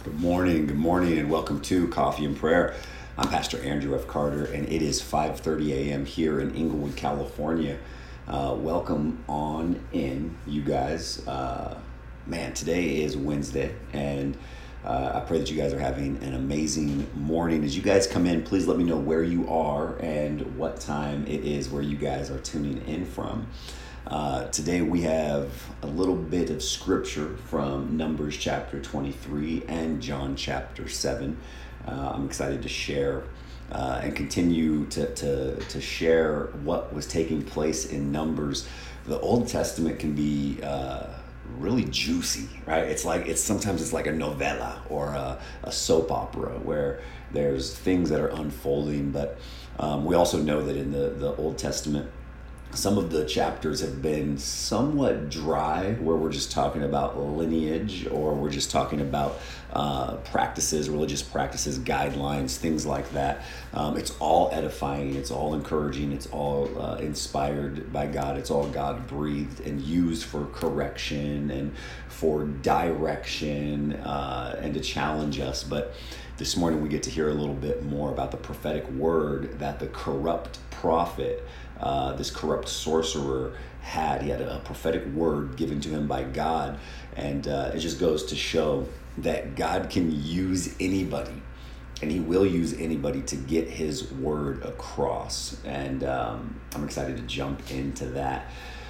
Good morning, and welcome to Coffee and Prayer. I'm Pastor Andrew F. Carter, and it is 5:30 a.m. here in Inglewood, California. Welcome on in, you guys. Today is Wednesday, and I pray that you guys are having an amazing morning. As you guys come in, please let me know where you are and what time it is where you guys are tuning in from. Today we have a little bit of scripture from Numbers chapter 23 and John chapter 7. I'm excited to share and continue to share what was taking place in Numbers. The Old Testament can be really juicy, right? Sometimes it's like a novella or a soap opera where there's things that are unfolding, but we also know that in the Old Testament, some of the chapters have been somewhat dry, where we're just talking about lineage, or we're just talking about religious practices, guidelines, things like that. It's all edifying, it's all encouraging, it's all inspired by God, it's all God breathed and used for correction and for direction and to challenge us. But this morning we get to hear a little bit more about the prophetic word that the corrupt prophet, this corrupt sorcerer had. He had a prophetic word given to him by God, and it just goes to show that God can use anybody, and he will use anybody to get his word across. And I'm excited to jump into that.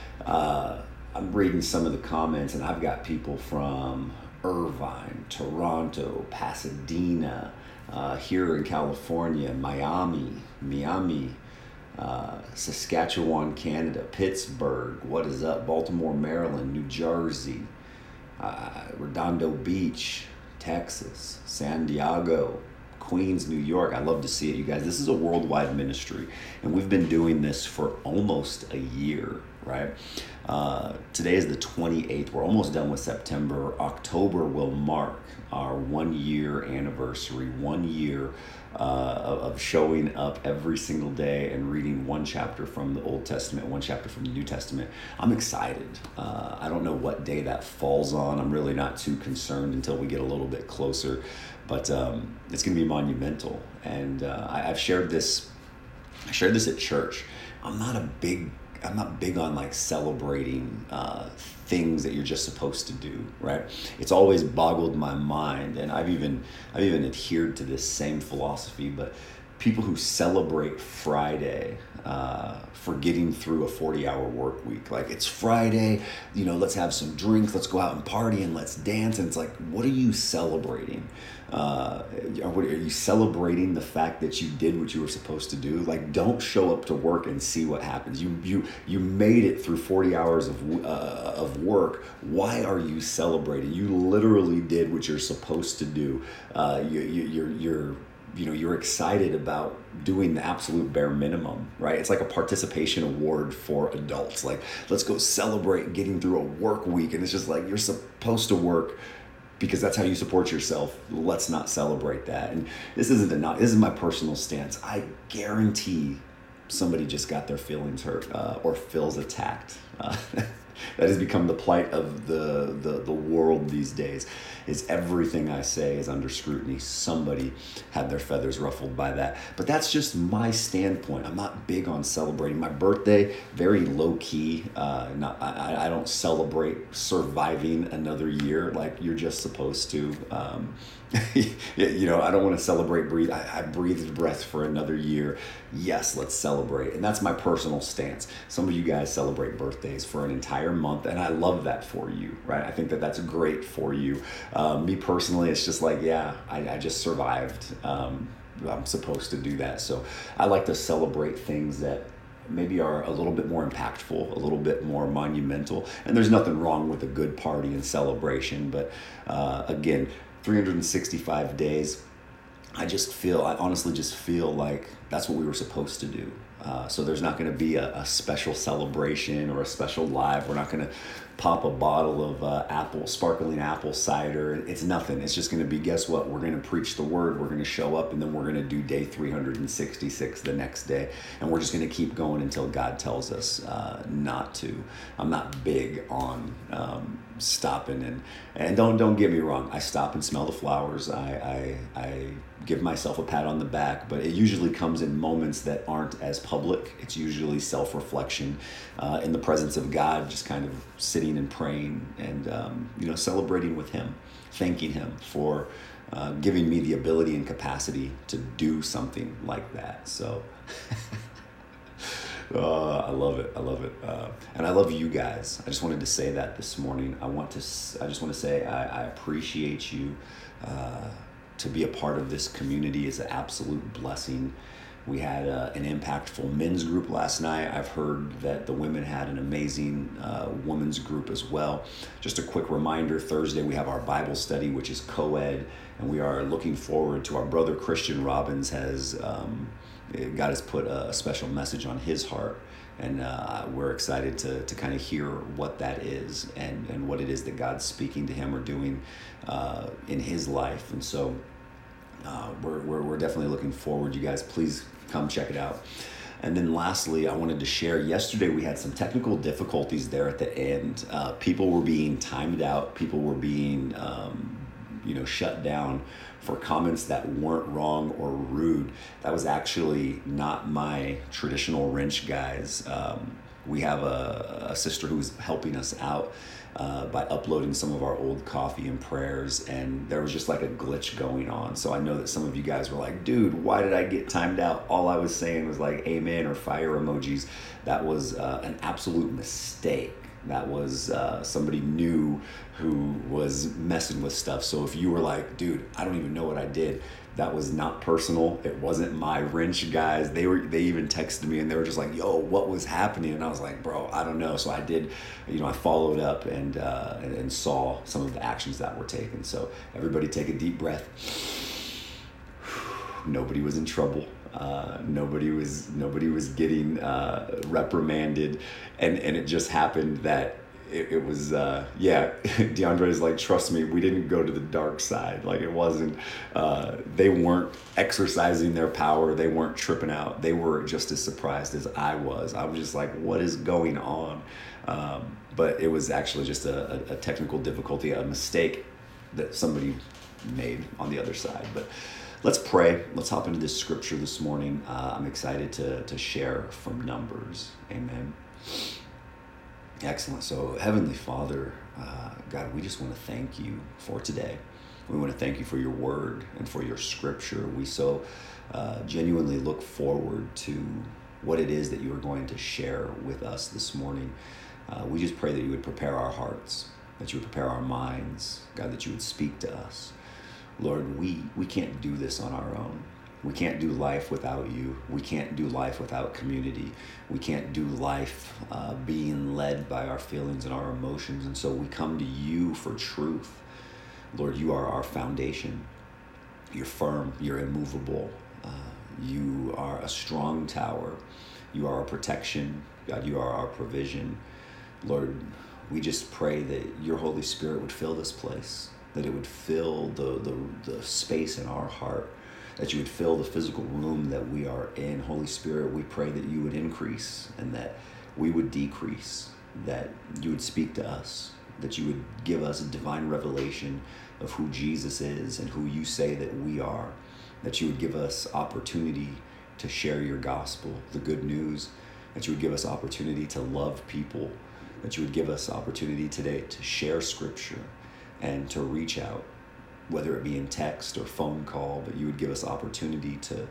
I'm reading some of the comments, and I've got people from Irvine, Toronto, Pasadena, here in California, Miami, Saskatchewan, Canada, Pittsburgh, what is up, Baltimore, Maryland, New Jersey, Redondo Beach, Texas, San Diego, Queens, New York. I love to see it, you guys. This is a worldwide ministry, and we've been doing this for almost a year, right? Today is the 28th. We're almost done with September. October will mark our 1 year anniversary, 1 year of showing up every single day and reading one chapter from the Old Testament, one chapter from the New Testament. I'm excited. I don't know what day that falls on. I'm really not too concerned until we get a little bit closer, but it's going to be monumental. And I've shared this. I shared this at church. I'm not big on like celebrating things that you're just supposed to do, right? It's always boggled my mind, and I've even adhered to this same philosophy. But people who celebrate Friday for getting through a 40-hour work week, like it's Friday, let's have some drinks, let's go out and party, and let's dance. And it's like, what are you celebrating? Are you celebrating the fact that you did what you were supposed to do? Like, don't show up to work and see what happens. You made it through 40 hours of work. Why are you celebrating? You literally did what you're supposed to do. You're excited about doing the absolute bare minimum, right? It's like a participation award for adults. Like, let's go celebrate getting through a work week. And it's just like, you're supposed to work because that's how you support yourself. Let's not celebrate that. And this is my personal stance. I guarantee somebody just got their feelings hurt or feels attacked. That has become the plight of the world these days. Is everything I say is under scrutiny. Somebody had their feathers ruffled by that. But that's just my standpoint. I'm not big on celebrating. My birthday, very low key. I don't celebrate surviving another year like you're just supposed to. I don't want to celebrate breathe. I breathed breath for another year. Yes, let's celebrate. And that's my personal stance. Some of you guys celebrate birthdays for an entire month, and I love that for you, right? I think that that's great for you. Me personally, it's just like, I just survived. I'm supposed to do that. So I like to celebrate things that maybe are a little bit more impactful, a little bit more monumental. And there's nothing wrong with a good party and celebration. But again, 365 days, I honestly just feel like that's what we were supposed to do. So there's not going to be a special celebration or a special live. We're not going to pop a bottle of sparkling apple cider. It's nothing. It's just going to be, guess what? We're going to preach the word. We're going to show up, and then we're going to do day 366 the next day. And we're just going to keep going until God tells us not to. I'm not big on stopping and don't get me wrong. I stop and smell the flowers. I give myself a pat on the back, but it usually comes in moments that aren't as public. It's usually self-reflection in the presence of God, just kind of sitting and praying and celebrating with him, thanking him for giving me the ability and capacity to do something like that. So I love it. I love it. And I love you guys. I just wanted to say that this morning. I just want to say I appreciate you. To be a part of this community is an absolute blessing. We had an impactful men's group last night. I've heard that the women had an amazing women's group as well. Just a quick reminder, Thursday we have our Bible study, which is co-ed, and we are looking forward to our brother Christian Robbins God has put a special message on his heart, and we're excited to kind of hear what that is and what it is that God's speaking to him or doing in his life. And so we're definitely looking forward. You guys, please come check it out. And then lastly, I wanted to share, yesterday we had some technical difficulties there at the end. People were being timed out. People were being shut down for comments that weren't wrong or rude. That was actually not my traditional wrench, guys. We have a sister who's helping us out by uploading some of our old coffee and prayers, and there was just like a glitch going on. So I know that some of you guys were like, dude, why did I get timed out? All I was saying was like amen or fire emojis. That was an absolute mistake. That was somebody new who was messing with stuff. So if you were like, dude, I don't even know what I did, that was not personal. It wasn't my wrench, guys. They even texted me and they were just like, yo, what was happening? And I was like, bro, I don't know. So I did, I followed up and saw some of the actions that were taken. So everybody take a deep breath. Nobody was in trouble. Nobody was getting reprimanded, and it just happened that it was DeAndre's like, trust me, we didn't go to the dark side. Like, it wasn't they weren't exercising their power, they weren't tripping out, they were just as surprised as I was. I was just like, what is going on? But it was actually just a technical difficulty, a mistake that somebody made on the other side. But let's pray. Let's hop into this scripture this morning. I'm excited to share from Numbers. Amen. Excellent. So, Heavenly Father, God, we just want to thank you for today. We want to thank you for your word and for your scripture. We so genuinely look forward to what it is that you are going to share with us this morning. We just pray that you would prepare our hearts, that you would prepare our minds, God, that you would speak to us. Lord, we can't do this on our own. We can't do life without you. We can't do life without community. We can't do life being led by our feelings and our emotions. And so we come to you for truth. Lord, you are our foundation. You're firm. You're immovable. You are a strong tower. You are our protection. God, you are our provision. Lord, we just pray that your Holy Spirit would fill this place, that it would fill the space in our heart, that you would fill the physical room that we are in. Holy Spirit, we pray that you would increase and that we would decrease, that you would speak to us, that you would give us a divine revelation of who Jesus is and who you say that we are, that you would give us opportunity to share your gospel, the good news, that you would give us opportunity to love people, that you would give us opportunity today to share scripture and to reach out, whether it be in text or phone call, but you would give us opportunity to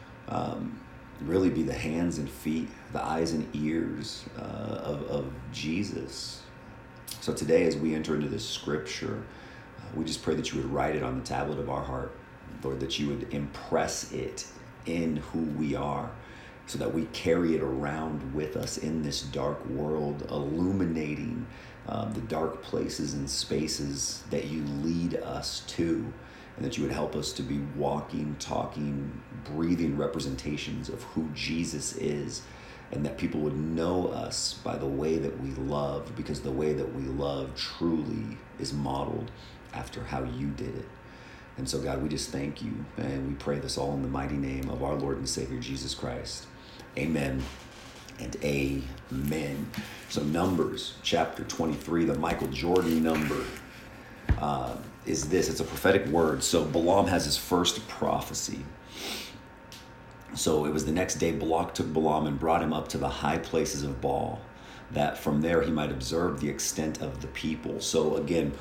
really be the hands and feet, the eyes and ears of Jesus. So today, as we enter into this scripture, we just pray that you would write it on the tablet of our heart, Lord, that you would impress it in who we are, so that we carry it around with us in this dark world, illuminating the dark places and spaces that you lead us to, and that you would help us to be walking, talking, breathing representations of who Jesus is, and that people would know us by the way that we love, because the way that we love truly is modeled after how you did it. And so, God, we just thank you, and we pray this all in the mighty name of our Lord and Savior, Jesus Christ. Amen and amen. So Numbers chapter 23, the Michael Jordan number, is this. It's a prophetic word. So Balaam has his first prophecy. So it was the next day Balak took Balaam and brought him up to the high places of Baal, that from there he might observe the extent of the people. So again,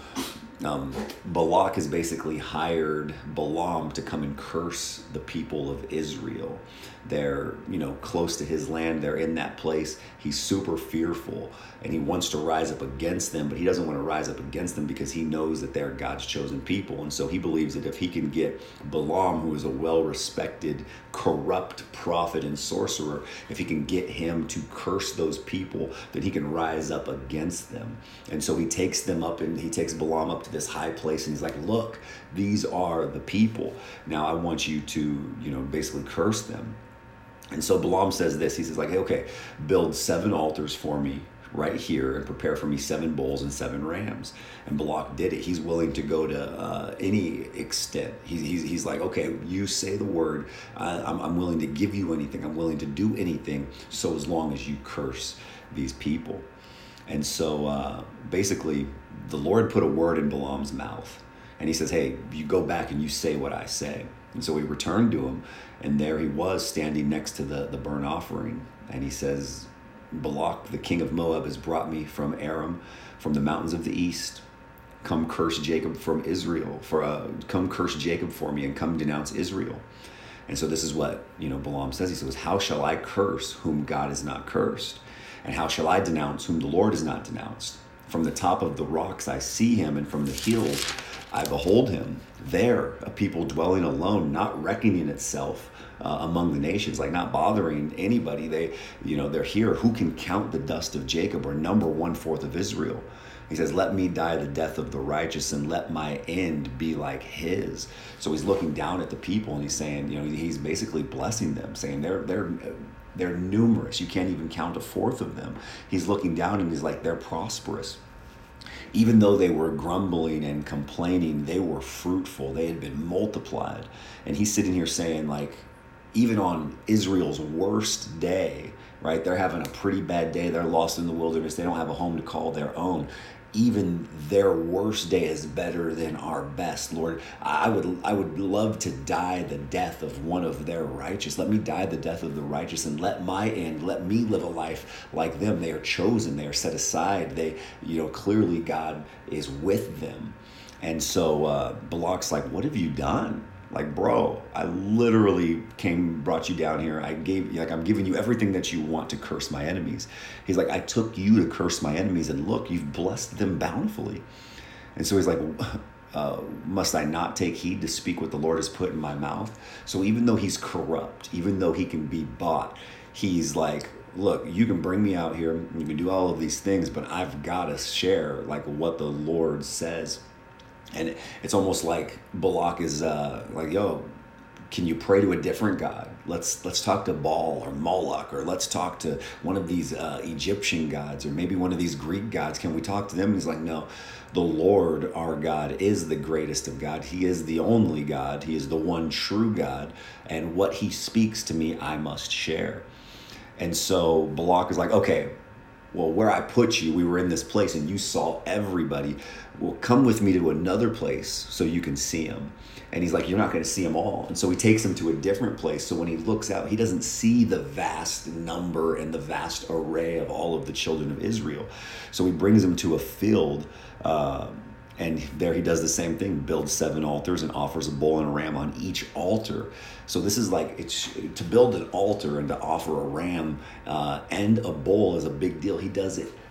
Balak has basically hired Balaam to come and curse the people of Israel. They're, close to his land. They're in that place. He's super fearful, and he wants to rise up against them, but he doesn't want to rise up against them because he knows that they're God's chosen people. And so he believes that if he can get Balaam, who is a well-respected, corrupt prophet and sorcerer, if he can get him to curse those people, then he can rise up against them. And so he takes them up, and he takes Balaam up to this high place, and he's like, look, these are the people. Now I want you to, basically curse them. And so Balaam says this. He says, like, hey, okay, build 7 altars for me right here and prepare for me 7 bulls and 7 rams. And Balak did it. He's willing to go to any extent. He's like, okay, you say the word. I'm willing to give you anything. I'm willing to do anything, so as long as you curse these people. And so basically, the Lord put a word in Balaam's mouth. And he says, hey, you go back and you say what I say. And so he returned to him, and there he was standing next to the burnt offering. And he says, Balak, the king of Moab, has brought me from Aram, from the mountains of the east. Come curse Jacob from Israel. Come curse Jacob for me, and come denounce Israel. And so this is what Balaam says. He says, how shall I curse whom God has not cursed? And how shall I denounce whom the Lord has not denounced? From the top of the rocks I see him, and from the hills I behold him. There, a people dwelling alone, not reckoning itself among the nations, like not bothering anybody. They're here. Who can count the dust of Jacob or number 1/4 of Israel? He says, let me die the death of the righteous, and let my end be like his. So he's looking down at the people, and he's saying, he's basically blessing them, saying they're numerous. You can't even count 1/4 of them. He's looking down, and he's like, they're prosperous. Even though they were grumbling and complaining, they were fruitful. They had been multiplied. And he's sitting here saying, like, even on Israel's worst day, right? They're having a pretty bad day. They're lost in the wilderness. They don't have a home to call their own. Even their worst day is better than our best. Lord, I would love to die the death of one of their righteous. Let me die the death of the righteous, and let me live a life like them. They are chosen. They are set aside. Clearly God is with them. And so Balak's like, what have you done? Like, bro, I literally brought you down here. I'm giving you everything that you want to curse my enemies. He's like, I took you to curse my enemies, and look, you've blessed them bountifully. And so he's like, must I not take heed to speak what the Lord has put in my mouth? So even though he's corrupt, even though he can be bought, he's like, look, you can bring me out here, you can do all of these things, but I've got to share like what the Lord says. And it's almost like Balak is like, yo, can you pray to a different God? Let's talk to Baal or Moloch, or let's talk to one of these Egyptian gods, or maybe one of these Greek gods. Can we talk to them? And he's like, no, the Lord our God is the greatest of God. He is the only God. He is the one true God. And what he speaks to me, I must share. And so Balak is like, okay, well, where I put you, we were in this place and you saw everybody. Well, come with me to another place so you can see them. And he's like, you're not going to see them all. And so he takes him to a different place. So when he looks out, he doesn't see the vast number and the vast array of all of the children of Israel. So he brings him to a field, and there he does the same thing, builds 7 altars and offers a bull and a ram on each altar. So this is like, it's to build an altar and to offer a ram and a bull is a big deal. He does it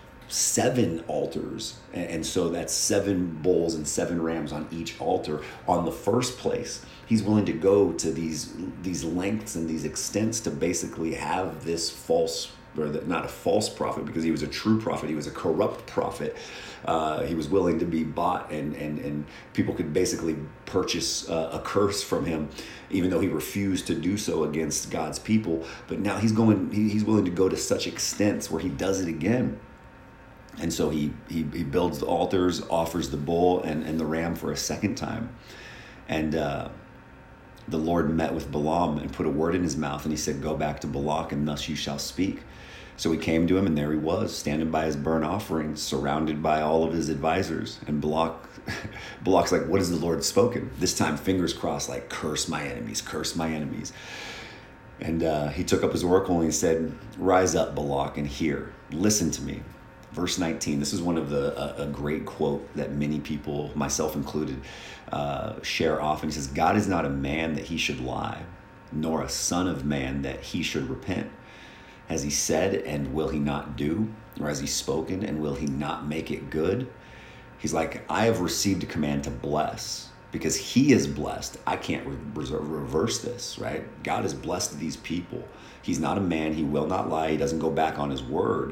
7 altars. And so that's 7 bulls and 7 rams on each altar. On the first place, he's willing to go to these lengths and these extents to basically have this false not a false prophet, because he was a true prophet. He was a corrupt prophet. He was willing to be bought, and people could basically purchase a curse from him, even though he refused to do so against God's people. But now he's willing to go to such extents where he does it again. And so he builds the altars, offers the bull and the ram for a second time. And the Lord met with Balaam and put a word in his mouth, and he said, "Go back to Balak, and thus you shall speak." So he came to him, and there he was, standing by his burnt offering, surrounded by all of his advisors. And Balak's like, "What has the Lord spoken?" This time, fingers crossed, like, "Curse my enemies, curse my enemies." And he took up his oracle and he said, "Rise up, Balak, and hear. Listen to me." Verse 19, this is one of a great quote that many people, myself included, share often. He says, "God is not a man that he should lie, nor a son of man that he should repent. Has he said, and will he not do? Or has he spoken, and will he not make it good?" He's like, I have received a command to bless. Because he is blessed, I can't reverse this, right? God has blessed these people. He's not a man. He will not lie. He doesn't go back on his word.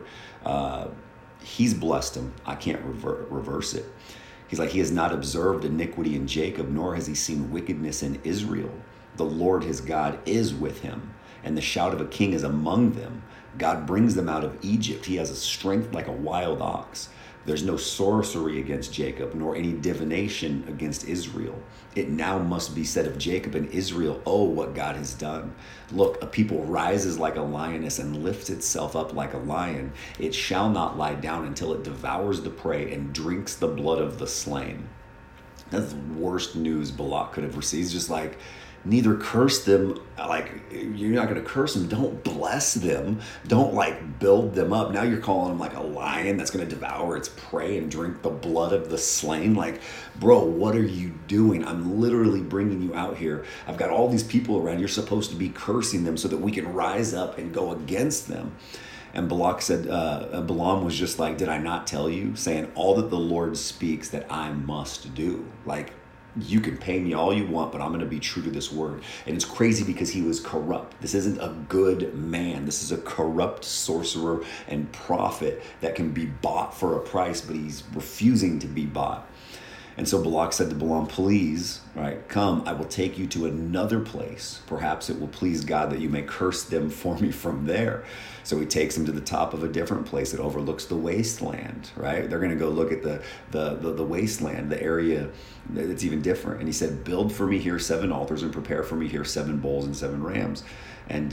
He's blessed him. I can't reverse it. He's like, he has not observed iniquity in Jacob, nor has he seen wickedness in Israel. The Lord his God is with him, and the shout of a king is among them. God brings them out of Egypt. He has a strength like a wild ox. There's no sorcery against Jacob, nor any divination against Israel. It now must be said of Jacob and Israel, oh, what God has done. Look, a people rises like a lioness and lifts itself up like a lion. It shall not lie down until it devours the prey and drinks the blood of the slain. That's the worst news Balak could have received. It's just like, neither curse them, like, you're not going to curse them. Don't bless them. Don't, like, build them up. Now you're calling them like a lion that's going to devour its prey and drink the blood of the slain. Like, bro, what are you doing? I'm literally bringing you out here. I've got all these people around. You're supposed to be cursing them so that we can rise up and go against them. And Balak said, Balaam was just like, did I not tell you? Saying, all that the Lord speaks that I must do. Like, you can pay me all you want, but I'm going to be true to this word. And it's crazy because he was corrupt. This isn't a good man. This is a corrupt sorcerer and prophet that can be bought for a price, but he's refusing to be bought. And so Balak said to Balaam, please, right, come, I will take you to another place. Perhaps it will please God that you may curse them for me from there. So he takes him to the top of a different place that overlooks the wasteland, right? They're going to go look at the wasteland, the area that's even different. And he said, build for me here 7 altars and prepare for me here 7 bulls and 7 rams. And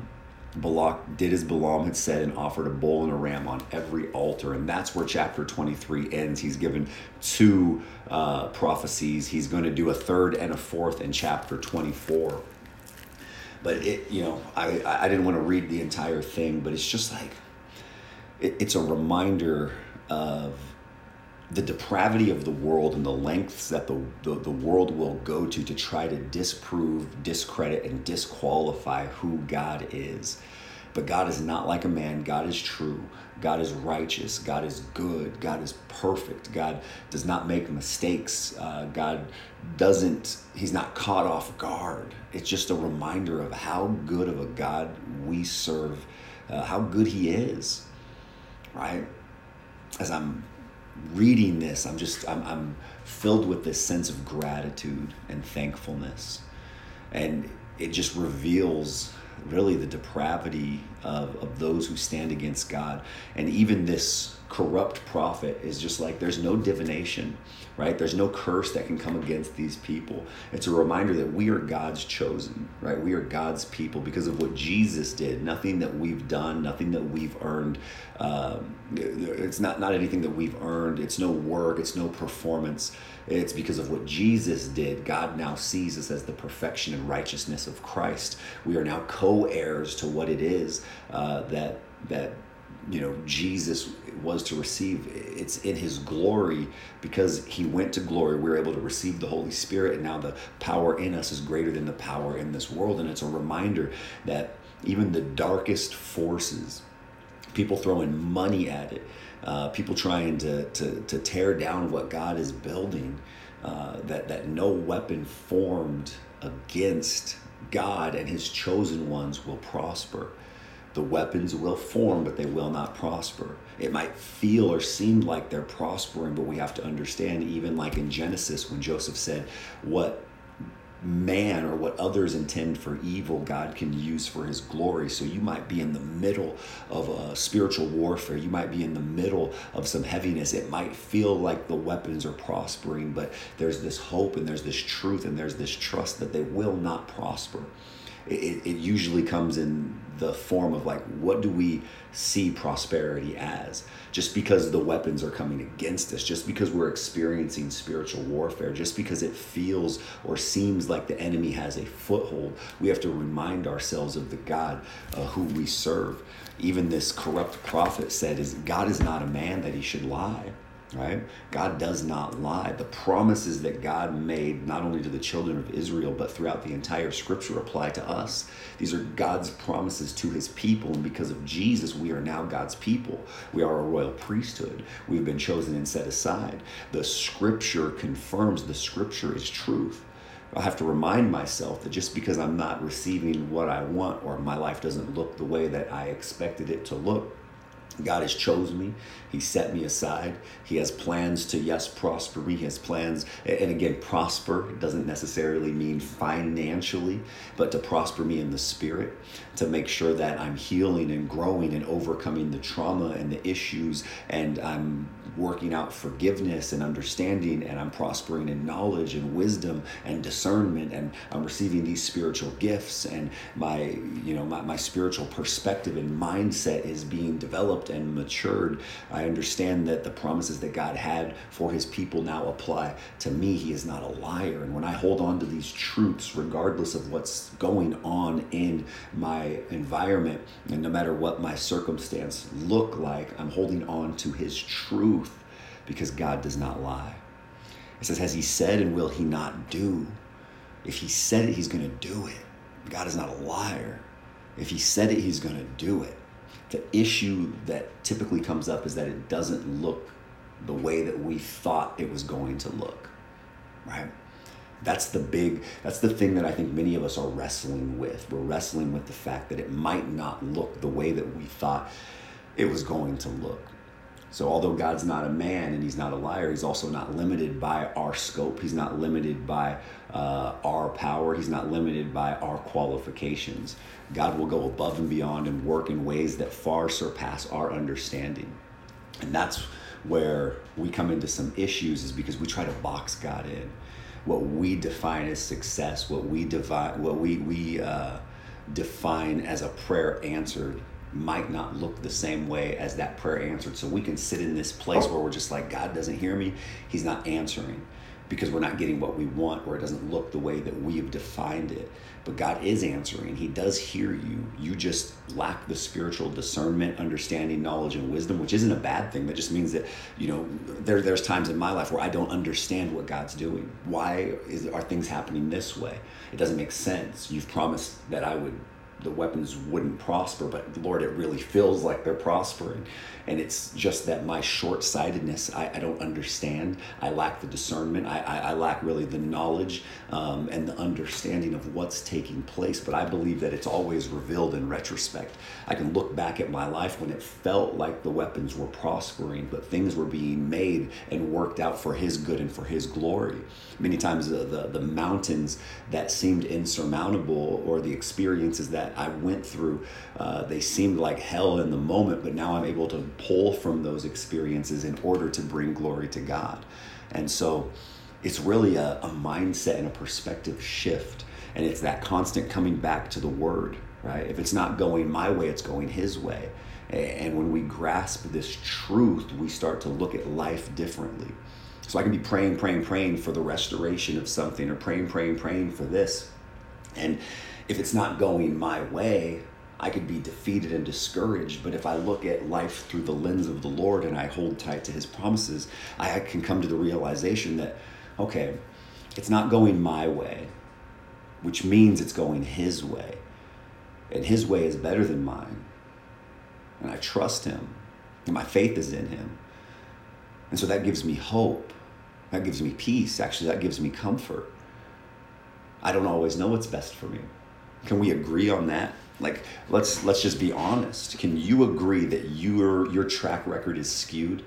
Balak did as Balaam had said and offered a bull and a ram on every altar. And that's where chapter 23 ends. He's given 2 prophecies. He's going to do a 3rd and a 4th in chapter 24. But I didn't want to read the entire thing, but it's just like, it's a reminder of the depravity of the world and the lengths that the world will go to try to disprove, discredit, and disqualify who God is. But God is not like a man. God is true. God is righteous. God is good. God is perfect. God does not make mistakes. He's not caught off guard. It's just a reminder of how good of a God we serve, how good he is, right? As I'm reading this, I'm filled with this sense of gratitude and thankfulness. And it just reveals really the depravity of those who stand against God. And even this corrupt prophet is just like, there's no divination, right? There's no curse that can come against these people. It's a reminder that we are God's chosen, right? We are God's people because of what Jesus did. Nothing that we've done, nothing that we've earned. It's not anything that we've earned. It's no work. It's no performance. It's because of what Jesus did. God now sees us as the perfection and righteousness of Christ. We are now co-heirs to what it is that Jesus was to receive. It's in his glory. Because he went to glory, we're able to receive the Holy Spirit, and now the power in us is greater than the power in this world. And it's a reminder that even the darkest forces, people throwing money at it, people trying to tear down what God is building, that no weapon formed against God and his chosen ones will prosper. The weapons will form, but they will not prosper. It might feel or seem like they're prospering, but we have to understand, even like in Genesis, when Joseph said, what man or what others intend for evil, God can use for his glory. So you might be in the middle of a spiritual warfare. You might be in the middle of some heaviness. It might feel like the weapons are prospering, but there's this hope and there's this truth and there's this trust that they will not prosper. It usually comes in the form of like, what do we see prosperity as? Just because the weapons are coming against us, just because we're experiencing spiritual warfare, just because it feels or seems like the enemy has a foothold, we have to remind ourselves of the God who we serve. Even this corrupt prophet said, God is not a man that he should lie. Right? God does not lie. The promises that God made, not only to the children of Israel, but throughout the entire scripture, apply to us. These are God's promises to his people. And because of Jesus, we are now God's people. We are a royal priesthood. We've been chosen and set aside. The scripture confirms the scripture is truth. I have to remind myself that just because I'm not receiving what I want, or my life doesn't look the way that I expected it to look, God has chosen me. He set me aside. He has plans to, yes, prosper me. He has plans. And again, prosper doesn't necessarily mean financially, but to prosper me in the spirit, to make sure that I'm healing and growing and overcoming the trauma and the issues, and I'm working out forgiveness and understanding, and I'm prospering in knowledge and wisdom and discernment, and I'm receiving these spiritual gifts, and my spiritual perspective and mindset is being developed and matured. I understand that the promises that God had for his people now apply to me. He is not a liar. And when I hold on to these truths, regardless of what's going on in my environment, and no matter what my circumstance look like, I'm holding on to his truth, because God does not lie. It says, has he said and will he not do? If he said it, he's going to do it. God is not a liar. If he said it, he's going to do it. The issue that typically comes up is that it doesn't look the way that we thought it was going to look, right? That's the thing that I think many of us are wrestling with. We're wrestling with the fact that it might not look the way that we thought it was going to look. So although God's not a man and he's not a liar, he's also not limited by our scope. He's not limited by our power. He's not limited by our qualifications. God will go above and beyond and work in ways that far surpass our understanding. And that's where we come into some issues, is because we try to box God in. What we define as success, what we define as a prayer answered, might not look the same way as that prayer answered. So we can sit in this place where we're just like, God doesn't hear me. He's not answering, because we're not getting what we want, or it doesn't look the way that we have defined it. But God is answering. He does hear you. You just lack the spiritual discernment, understanding, knowledge, and wisdom, which isn't a bad thing. That just means that, there's times in my life where I don't understand what God's doing. Why are things happening this way? It doesn't make sense. You've promised that the weapons wouldn't prosper, but Lord, it really feels like they're prospering. And it's just that my short-sightedness, I don't understand. I lack the discernment. I lack really the knowledge and the understanding of what's taking place. But I believe that it's always revealed in retrospect. I can look back at my life when it felt like the weapons were prospering, but things were being made and worked out for his good and for his glory. Many times the mountains that seemed insurmountable, or the experiences that I went through, they seemed like hell in the moment, but now I'm able to pull from those experiences in order to bring glory to God. And so it's really a mindset and a perspective shift. And it's that constant coming back to the word, right? If it's not going my way, it's going his way. And when we grasp this truth, we start to look at life differently. So I can be praying for the restoration of something, or praying for this. And if it's not going my way, I could be defeated and discouraged. But if I look at life through the lens of the Lord and I hold tight to his promises, I can come to the realization that, okay, it's not going my way, which means it's going his way. And his way is better than mine. And I trust him. And my faith is in him. And so that gives me hope. That gives me peace. Actually, that gives me comfort. I don't always know what's best for me. Can we agree on that? Like, let's just be honest. Can you agree that your track record is skewed?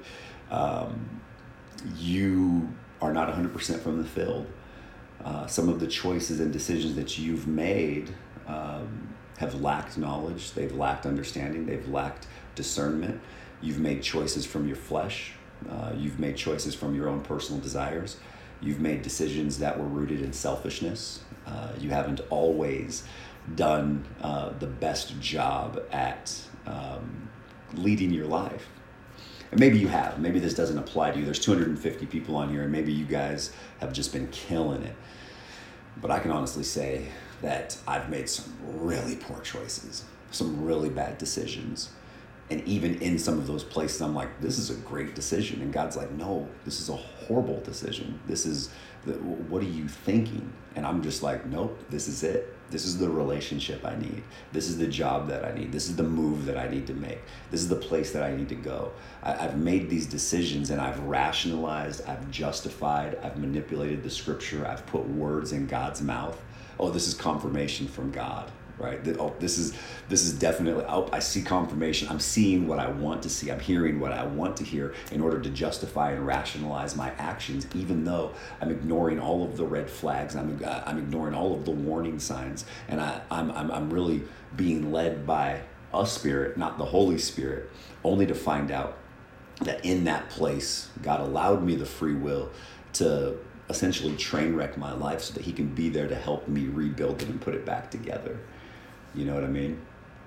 You are not 100% from the field. Some of the choices and decisions that you've made have lacked knowledge. They've lacked understanding. They've lacked discernment. You've made choices from your flesh. You've made choices from your own personal desires. You've made decisions that were rooted in selfishness. You haven't always done the best job at leading your life. And maybe you have. Maybe this doesn't apply to you. There's 250 people on here, and maybe you guys have just been killing it. But I can honestly say that I've made some really poor choices, some really bad decisions. And even in some of those places, I'm like, this is a great decision. And God's like, no, this is a horrible decision. What are you thinking? And I'm just like, nope, this is it. This is the relationship I need. This is the job that I need. This is the move that I need to make. This is the place that I need to go. I've made these decisions, and I've rationalized, I've justified, I've manipulated the scripture, I've put words in God's mouth. Oh, this is confirmation from God, right? This is definitely, I see confirmation. I'm seeing what I want to see. I'm hearing what I want to hear in order to justify and rationalize my actions, even though I'm ignoring all of the red flags. I'm ignoring all of the warning signs, and I'm really being led by a spirit, not the Holy Spirit, only to find out that in that place, God allowed me the free will to essentially train wreck my life so that he can be there to help me rebuild it and put it back together. You know what I mean?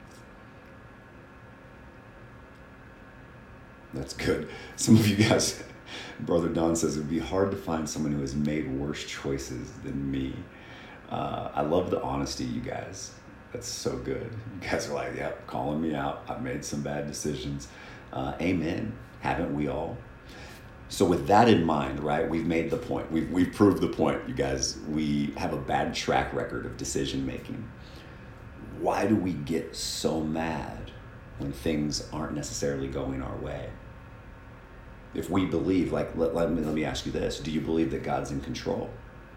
That's good. Some of you guys, Brother Don says, it would be hard to find someone who has made worse choices than me. I love the honesty, you guys. That's so good. You guys are like, yep, calling me out. I've made some bad decisions. Amen. Haven't we all? So with that in mind, right, we've made the point. We've proved the point, you guys. We have a bad track record of decision making. Why do we get so mad when things aren't necessarily going our way? If we believe, like, let me ask you this. Do you believe that God's in control?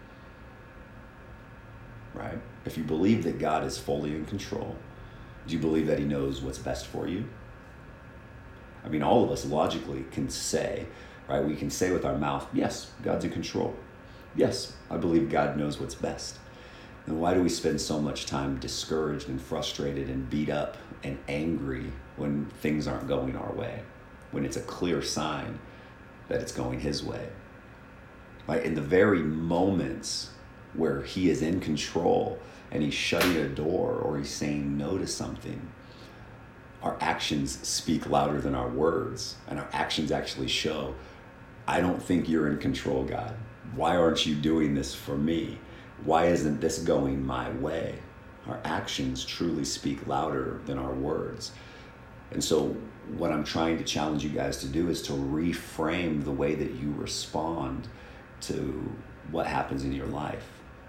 Right? If you believe that God is fully in control, do you believe that he knows what's best for you? I mean, all of us logically can say, right? We can say with our mouth, yes, God's in control. Yes, I believe God knows what's best. Then why do we spend so much time discouraged and frustrated and beat up and angry when things aren't going our way? When it's a clear sign that it's going his way? Right? In the very moments where he is in control and he's shutting a door or he's saying no to something, our actions speak louder than our words, and our actions actually show, I don't think you're in control, God. Why aren't you doing this for me? Why isn't this going my way? Our actions truly speak louder than our words. And so what I'm trying to challenge you guys to do is to reframe the way that you respond to what happens in your life.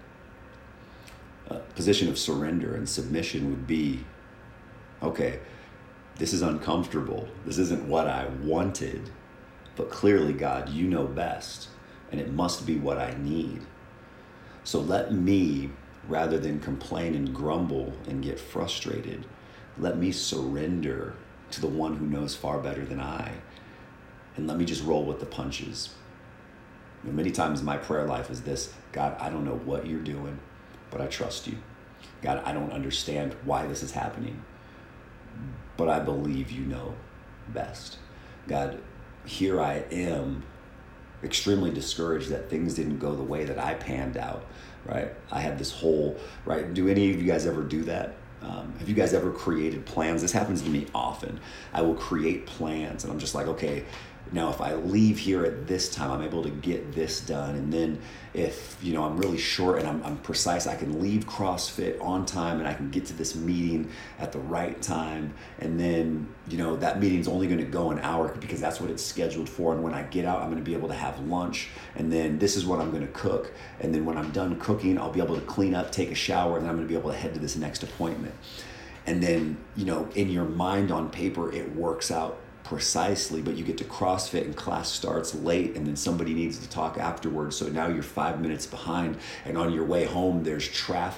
A position of surrender and submission would be, okay, this is uncomfortable. This isn't what I wanted, but clearly, God, you know best, and it must be what I need. So let me, rather than complain and grumble and get frustrated, let me surrender to the one who knows far better than I, and let me just roll with the punches. You know, many times my prayer life is this: God, I don't know what you're doing, but I trust you. God, I don't understand why this is happening, but I believe you know best. God, here I am, extremely discouraged that things didn't go the way that I panned out, right? I had this whole, right? Do any of you guys ever do that? Have you guys ever created plans? This happens to me often. I will create plans and I'm just like, okay, now if I leave here at this time, I'm able to get this done. And then if, you know, I'm really short and I'm precise, I can leave CrossFit on time and I can get to this meeting at the right time. And then, you know, that meeting's only going to go an hour because that's what it's scheduled for. And when I get out, I'm going to be able to have lunch. And then this is what I'm going to cook. And then when I'm done cooking, I'll be able to clean up, take a shower, and then I'm going to be able to head to this next appointment. And then, you know, in your mind on paper, it works out precisely, but you get to CrossFit and class starts late and then somebody needs to talk afterwards. So now you're 5 minutes behind, and on your way home, there's traffic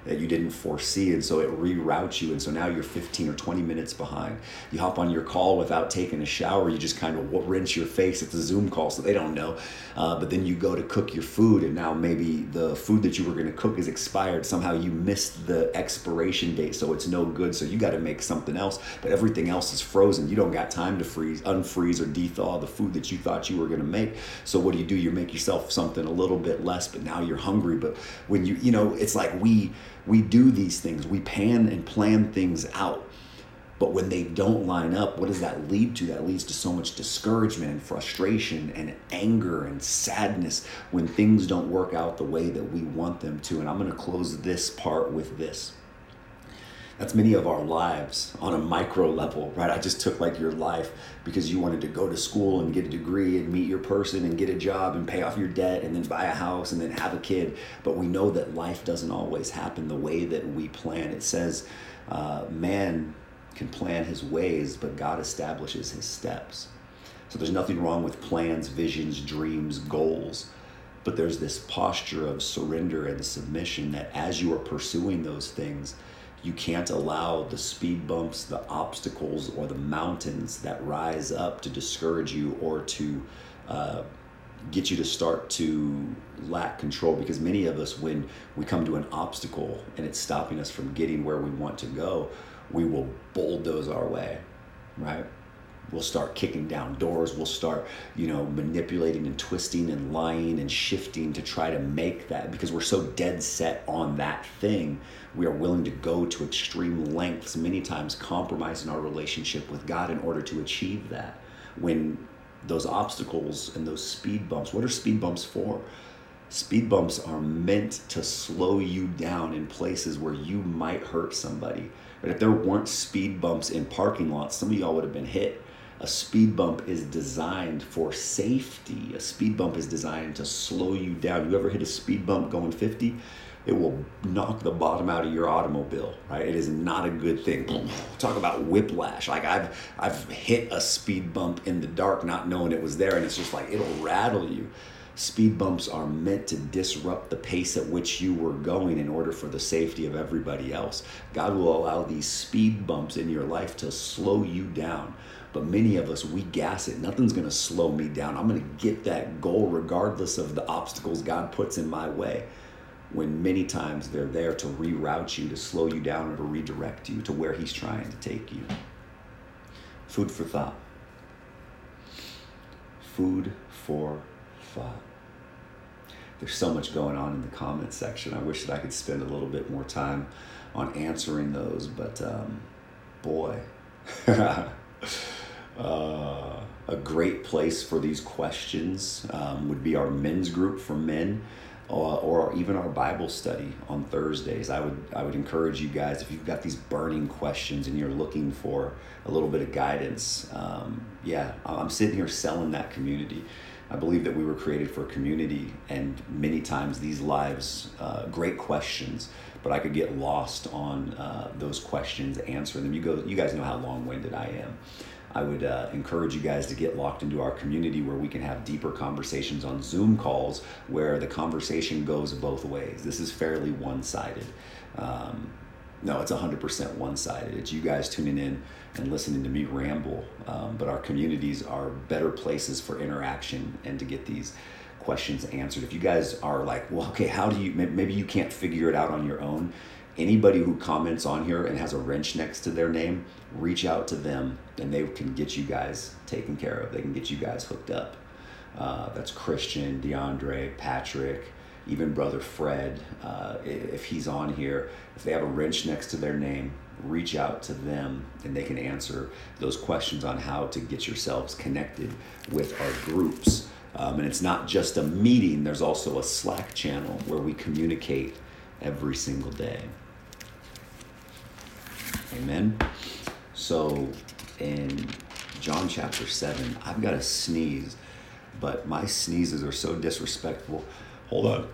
that you didn't foresee, and so it reroutes you, and so now you're 15 or 20 minutes behind. You hop on your call without taking a shower, you just kind of rinse your face. It's a Zoom call, so they don't know, but then you go to cook your food, and now maybe the food that you were going to cook is expired. Somehow you missed the expiration date, so it's no good, so you got to make something else, but everything else is frozen. You don't got time to unfreeze or thaw the food that you thought you were going to make. So what do? You make yourself something a little bit less, but now you're hungry. But when it's like we do these things, we pan and plan things out, but when they don't line up, what does that lead to? That leads to so much discouragement and frustration and anger and sadness when things don't work out the way that we want them to. And I'm going to close this part with this. That's many of our lives on a micro level, right? I just took like your life because you wanted to go to school and get a degree and meet your person and get a job and pay off your debt and then buy a house and then have a kid. But we know that life doesn't always happen the way that we plan. It says man can plan his ways, but God establishes his steps. So there's nothing wrong with plans, visions, dreams, goals. But there's this posture of surrender and submission that as you are pursuing those things, you can't allow the speed bumps, the obstacles, or the mountains that rise up to discourage you or to get you to start to lack control. Because many of us, when we come to an obstacle and it's stopping us from getting where we want to go, we will bulldoze our way, right? We'll start kicking down doors. We'll start, manipulating and twisting and lying and shifting to try to make that, because we're so dead set on that thing. We are willing to go to extreme lengths, many times compromising our relationship with God in order to achieve that. When those obstacles and those speed bumps, what are speed bumps for? Speed bumps are meant to slow you down in places where you might hurt somebody. But if there weren't speed bumps in parking lots, some of y'all would have been hit. A speed bump is designed for safety. A speed bump is designed to slow you down. You ever hit a speed bump going 50? It will knock the bottom out of your automobile, right? It is not a good thing. Talk about whiplash. Like I've hit a speed bump in the dark not knowing it was there, and it's just like it'll rattle you. Speed bumps are meant to disrupt the pace at which you were going in order for the safety of everybody else. God will allow these speed bumps in your life to slow you down. But many of us, we gas it. Nothing's going to slow me down. I'm going to get that goal regardless of the obstacles God puts in my way. When many times they're there to reroute you, to slow you down, or to redirect you to where he's trying to take you. Food for thought. Food for thought. There's so much going on in the comment section. I wish that I could spend a little bit more time on answering those, but boy. A great place for these questions would be our men's group for men, or even our Bible study on Thursdays. I would encourage you guys, if you've got these burning questions and you're looking for a little bit of guidance, I'm sitting here selling that community. I believe that we were created for community, and many times these lives, great questions, but I could get lost on those questions, answering them. You guys know how long-winded I am. I would encourage you guys to get locked into our community where we can have deeper conversations on Zoom calls where the conversation goes both ways. This is fairly one-sided. No, it's 100% one-sided. It's you guys tuning in and listening to me ramble. But our communities are better places for interaction and to get these questions answered. If you guys are like, well, okay, how do you, maybe you can't figure it out on your own. Anybody who comments on here and has a wrench next to their name, reach out to them and they can get you guys taken care of. They can get you guys hooked up. That's Christian, DeAndre, Patrick, even Brother Fred. If he's on here, if they have a wrench next to their name, reach out to them and they can answer those questions on how to get yourselves connected with our groups. And it's not just a meeting, there's also a Slack channel where we communicate every single day. Amen. So in John chapter 7, I've got to sneeze, but my sneezes are so disrespectful. Hold on.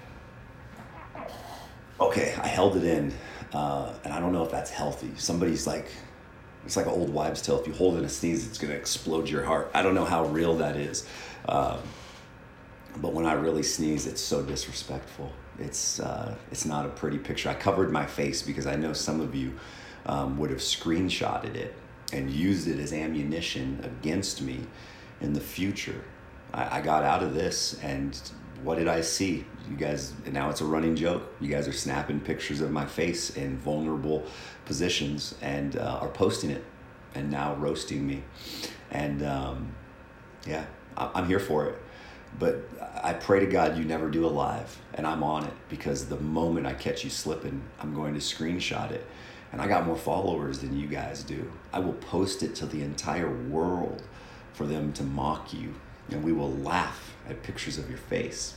Okay, I held it in, and I don't know if that's healthy. Somebody's like, it's like an old wives' tale. If you hold in a sneeze, it's going to explode your heart. I don't know how real that is. But when I really sneeze, it's so disrespectful. It's not a pretty picture. I covered my face because I know some of you would have screenshotted it and used it as ammunition against me in the future. I got out of this, and what did I see? You guys, now it's a running joke. You guys are snapping pictures of my face in vulnerable positions and are posting it and now roasting me. And yeah, I'm here for it. But I pray to God you never do a live, and I'm on it, because the moment I catch you slipping, I'm going to screenshot it. And I got more followers than you guys do. I will post it to the entire world for them to mock you, and we will laugh at pictures of your face.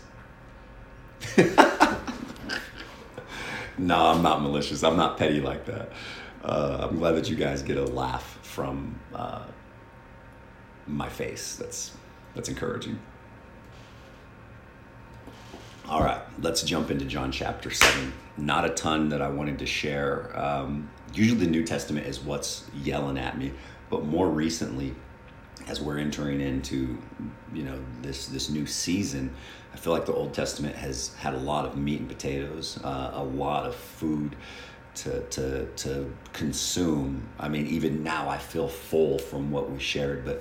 No, I'm not malicious. I'm not petty like that. I'm glad that you guys get a laugh from my face. That's encouraging. All right, let's jump into John chapter 7. Not a ton that I wanted to share. Usually the New Testament is what's yelling at me, but more recently, as we're entering into, this new season, I feel like the Old Testament has had a lot of meat and potatoes, a lot of food to consume. I mean, even now I feel full from what we shared, but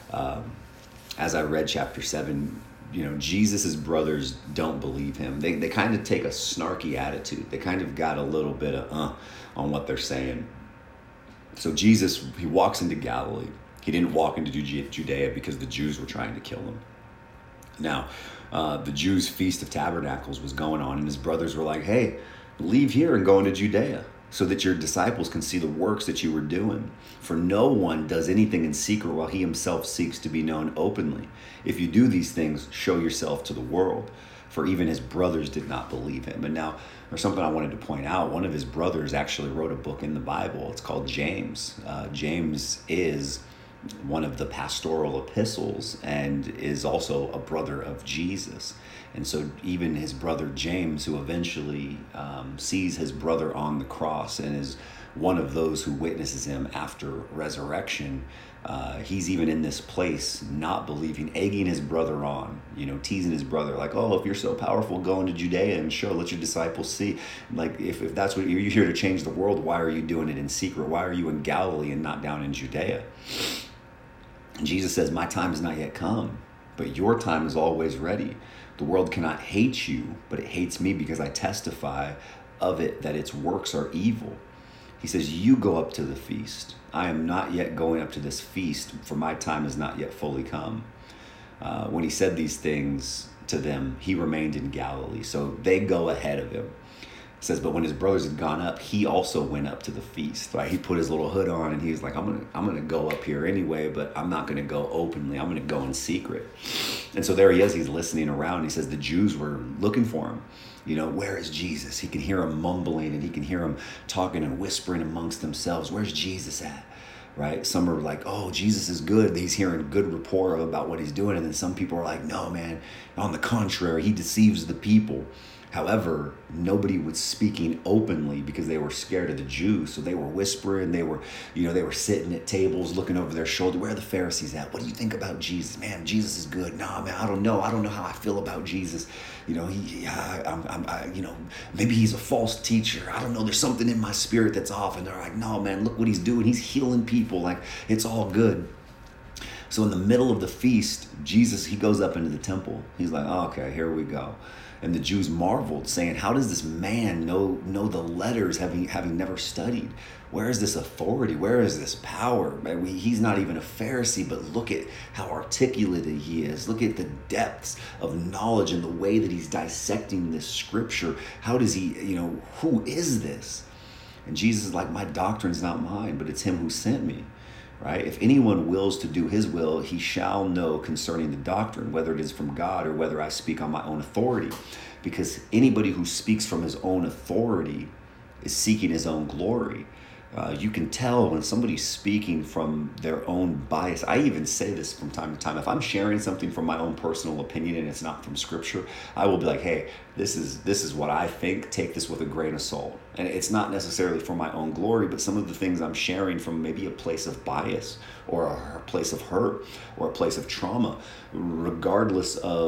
as I read chapter 7, Jesus's brothers don't believe him. They kind of take a snarky attitude. They kind of got a little bit of on what they're saying. So Jesus, he walks into Galilee. He didn't walk into Judea because the Jews were trying to kill him. Now, the Jews' Feast of Tabernacles was going on, and his brothers were like, hey, leave here and go into Judea so that your disciples can see the works that you were doing. For no one does anything in secret while he himself seeks to be known openly. If you do these things, show yourself to the world. For even his brothers did not believe him. And now, there's something I wanted to point out. One of his brothers actually wrote a book in the Bible. It's called James. James is one of the pastoral epistles and is also a brother of Jesus. And so even his brother James, who eventually sees his brother on the cross and is one of those who witnesses him after resurrection, he's even in this place not believing, egging his brother on, teasing his brother like, oh, if you're so powerful, go into Judea and let your disciples see. Like, if that's what you're here to change the world, why are you doing it in secret? Why are you in Galilee and not down in Judea? And Jesus says, my time has not yet come, but your time is always ready. The world cannot hate you, but it hates me because I testify of it that its works are evil. He says, you go up to the feast. I am not yet going up to this feast, for my time has not yet fully come. When he said these things to them, he remained in Galilee. So they go ahead of him. It says, but when his brothers had gone up, he also went up to the feast. Right? He put his little hood on and he was like, I'm gonna go up here anyway, but I'm not gonna go openly. I'm gonna go in secret. And so there he is. He's listening around. He says the Jews were looking for him. Where is Jesus? He can hear him mumbling, and he can hear him talking and whispering amongst themselves. Where's Jesus at? Right? Some are like, oh, Jesus is good. He's hearing good rapport about what he's doing. And then some people are like, no, man, on the contrary, he deceives the people. However, nobody was speaking openly because they were scared of the Jews. So they were whispering. They were sitting at tables looking over their shoulder. Where are the Pharisees at? What do you think about Jesus? Man, Jesus is good. Nah, man, I don't know. I don't know how I feel about Jesus. Maybe he's a false teacher. I don't know. There's something in my spirit that's off. And they're like, no, man, look what he's doing. He's healing people. Like, it's all good. So in the middle of the feast, Jesus, he goes up into the temple. He's like, oh, okay, here we go. And the Jews marveled, saying, how does this man know the letters, having never studied? Where is this authority? Where is this power? He's not even a Pharisee, but look at how articulate he is. Look at the depths of knowledge and the way that he's dissecting this scripture. How does he, who is this? And Jesus is like, my doctrine's not mine, but it's him who sent me. Right? If anyone wills to do his will, he shall know concerning the doctrine, whether it is from God or whether I speak on my own authority. Because anybody who speaks from his own authority is seeking his own glory. You can tell when somebody's speaking from their own bias. I even say this from time to time. If I'm sharing something from my own personal opinion and it's not from scripture, I will be like, hey, this is what I think. Take this with a grain of salt. And it's not necessarily for my own glory, but some of the things I'm sharing from maybe a place of bias or a place of hurt or a place of trauma, regardless of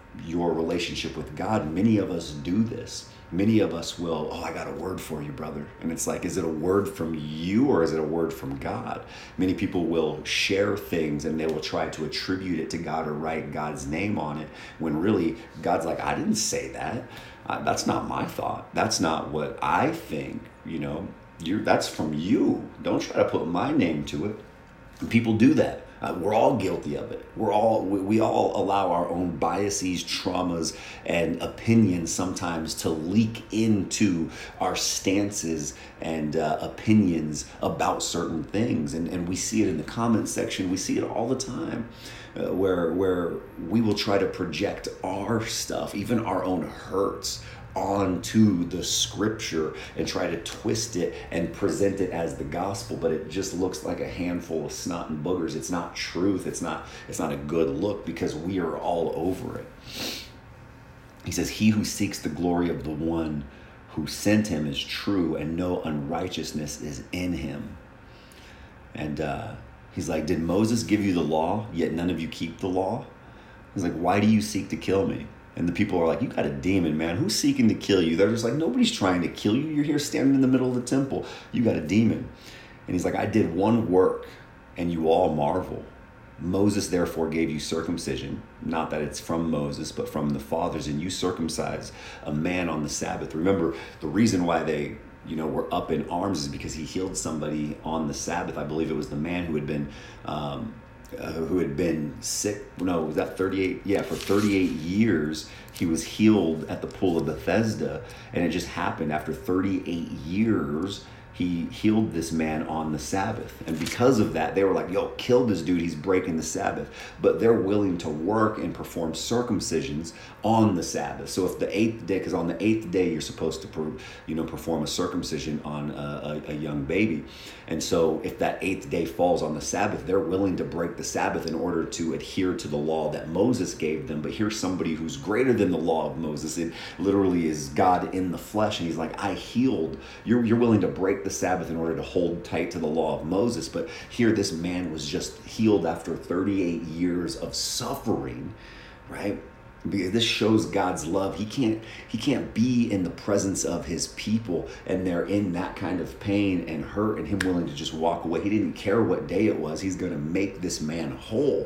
your relationship with God, many of us do this. Many of us will, oh, I got a word for you, brother. And it's like, is it a word from you or is it a word from God? Many people will share things and they will try to attribute it to God or write God's name on it, when really God's like, I didn't say that. That's not my thought. That's not what I think. That's from you. Don't try to put my name to it. And people do that. We're all guilty of it. We all allow our own biases, traumas, and opinions sometimes to leak into our stances and opinions about certain things. And we see it in the comment section. We see it all the time, where we will try to project our stuff, even our own hurts, onto the scripture and try to twist it and present it as the gospel, but it just looks like a handful of snot and boogers. It's not truth. It's not a good look, because we are all over it. He says, he who seeks the glory of the one who sent him is true, and no unrighteousness is in him. And he's like, did Moses give you the law, yet none of you keep the law? He's like, why do you seek to kill me? And the people are like, you got a demon, man. Who's seeking to kill you? They're just like, nobody's trying to kill you. You're here standing in the middle of the temple. You got a demon. And he's like, I did one work and you all marvel. Moses therefore gave you circumcision. Not that it's from Moses, but from the fathers. And you circumcise a man on the Sabbath. Remember, the reason why they were up in arms is because he healed somebody on the Sabbath. I believe it was the man who had been sick. No, was that 38? Yeah, for 38 years, he was healed at the pool of Bethesda. And it just happened after 38 years, he healed this man on the Sabbath. And because of that, they were like, yo, kill this dude, he's breaking the Sabbath. But they're willing to work and perform circumcisions on the Sabbath. So if the 8th day, because on the 8th day, you're supposed to perform a circumcision on a young baby. And so if that 8th day falls on the Sabbath, they're willing to break the Sabbath in order to adhere to the law that Moses gave them. But here's somebody who's greater than the law of Moses. It literally is God in the flesh. And he's like, I healed. You're willing to break the Sabbath in order to hold tight to the law of Moses. But here this man was just healed after 38 years of suffering, right? Because this shows God's love. He can't be in the presence of his people and they're in that kind of pain and hurt and him willing to just walk away. He didn't care what day it was. He's going to make this man whole.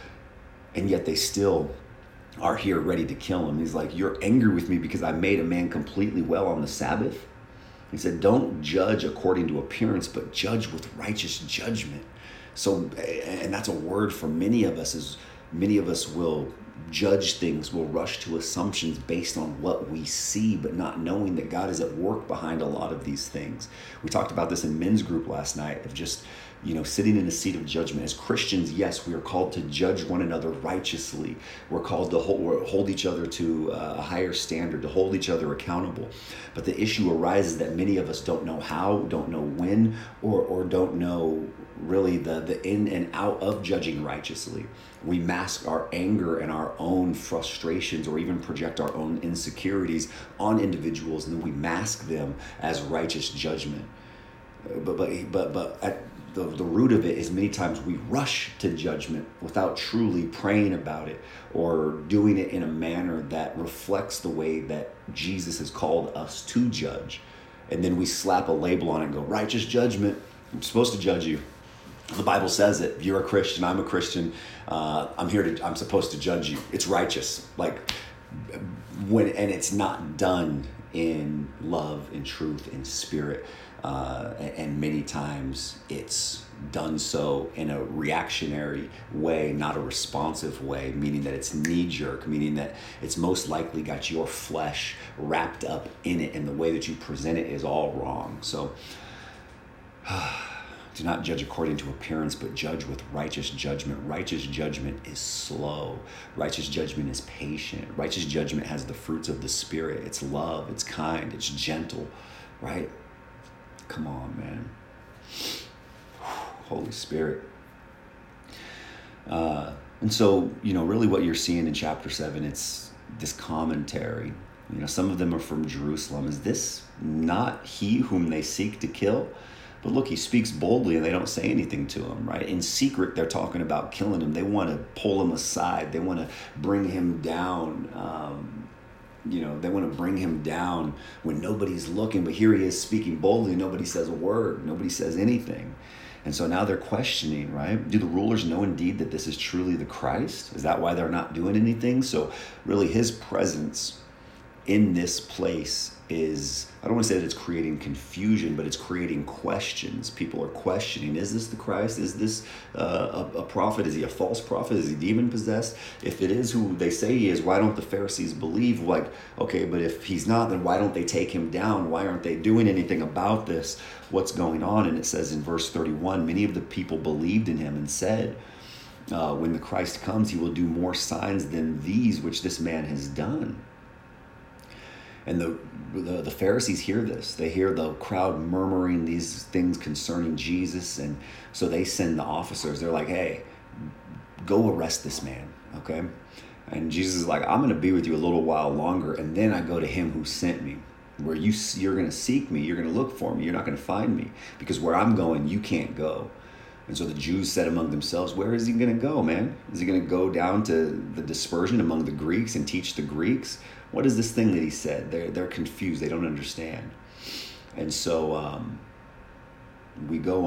And yet they still are here ready to kill him. He's like, you're angry with me because I made a man completely well on the Sabbath? He said, don't judge according to appearance, but judge with righteous judgment. So, and that's a word for many of us, is many of us will judge things, will rush to assumptions based on what we see, but not knowing that God is at work behind a lot of these things. We talked about this in men's group last night, of just, sitting in a seat of judgment. As Christians, yes, we are called to judge one another righteously. We're called to hold each other to a higher standard, to hold each other accountable. But the issue arises that many of us don't know how, don't know when, or don't know really the in and out of judging righteously. We mask our anger and our own frustrations, or even project our own insecurities on individuals, and then we mask them as righteous judgment. But at the root of it is many times we rush to judgment without truly praying about it or doing it in a manner that reflects the way that Jesus has called us to judge. And then we slap a label on it and go, righteous judgment, I'm supposed to judge you. The Bible says it. You're a Christian, I'm a Christian. I'm supposed to judge you. It's righteous. And it's not done in love, in truth, in spirit. And many times it's done so in a reactionary way, not a responsive way, meaning that it's knee-jerk, meaning that it's most likely got your flesh wrapped up in it, and the way that you present it is all wrong. So do not judge according to appearance, but judge with righteous judgment. Righteous judgment is slow. Righteous judgment is patient. Righteous judgment has the fruits of the Spirit. It's love, it's kind, it's gentle, right? Come on, man. Holy Spirit. And so, really what you're seeing in chapter 7, it's this commentary. Some of them are from Jerusalem. Is this not he whom they seek to kill? But look, he speaks boldly and they don't say anything to him, right? In secret, they're talking about killing him. They want to pull him aside. They want to bring him down. They want to bring him down when nobody's looking. But here he is speaking boldly. Nobody says a word. Nobody says anything. And so now they're questioning, right? Do the rulers know indeed that this is truly the Christ? Is that why they're not doing anything? So really his presence in this place is, I don't want to say that it's creating confusion, but it's creating questions. People are questioning, is this the Christ? Is this a prophet? Is he a false prophet? Is he demon possessed? If it is who they say he is, why don't the Pharisees believe? Like, okay, but if he's not, then why don't they take him down? Why aren't they doing anything about this? What's going on? And it says in verse 31, many of the people believed in him and said, when the Christ comes, he will do more signs than these which this man has done. And the Pharisees hear this. They hear the crowd murmuring these things concerning Jesus. And so they send the officers. They're like, hey, go arrest this man, okay? And Jesus is like, I'm going to be with you a little while longer. And then I go to him who sent me. Where you're going to seek me, you're going to look for me. You're not going to find me. Because where I'm going, you can't go. And so the Jews said among themselves, where is he going to go, man? Is he going to go down to the dispersion among the Greeks and teach the Greeks? What is this thing that he said? They're confused. They don't understand. And so we go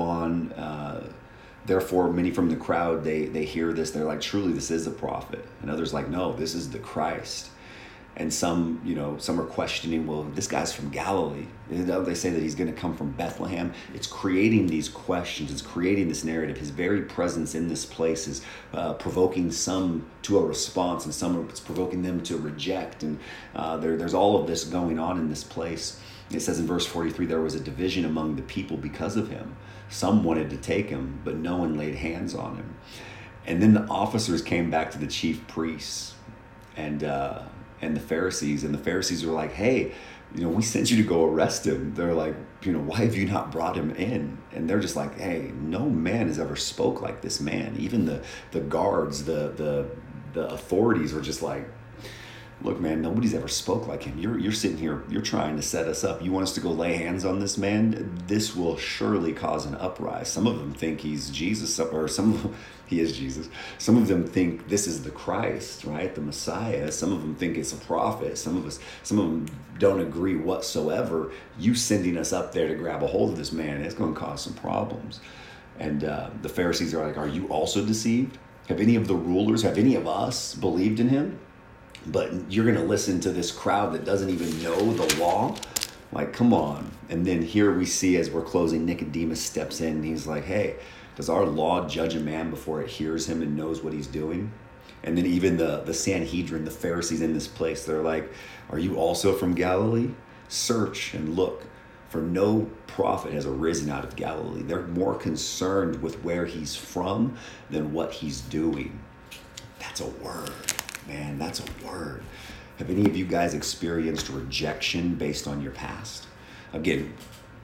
on. Therefore, many from the crowd, they hear this. They're like, truly, this is a prophet. And others like, no, this is the Christ. And some are questioning, well, this guy's from Galilee. They say that he's going to come from Bethlehem. It's creating these questions. It's creating this narrative. His very presence in this place is provoking some to a response, and some it's provoking them to reject. And there's all of this going on in this place. It says in verse 43, there was a division among the people because of him. Some wanted to take him, but no one laid hands on him. And then the officers came back to the chief priests and the Pharisees, and the Pharisees were like, hey, we sent you to go arrest him. They're like, why have you not brought him in? And they're just like, hey, no man has ever spoke like this man. Even the guards, the authorities were just like, look, man, nobody's ever spoke like him. You're sitting here, you're trying to set us up. You want us to go lay hands on this man? This will surely cause an uprising. Some of them think he's Jesus, or he is Jesus. Some of them think this is the Christ, right? The Messiah. Some of them think it's a prophet. Some of them don't agree whatsoever. You sending us up there to grab a hold of this man, it's going to cause some problems. And the Pharisees are like, are you also deceived? Have any of the rulers, have any of us believed in him? But you're going to listen to this crowd that doesn't even know the law? Like, come on. And then here we see, as we're closing, Nicodemus steps in and he's like, hey, does our law judge a man before it hears him and knows what he's doing? And then even the Sanhedrin, the Pharisees in this place, they're like, are you also from Galilee? Search and look, for no prophet has arisen out of Galilee. They're more concerned with where he's from than what he's doing. That's a word. Man, that's a word. Have any of you guys experienced rejection based on your past? Again,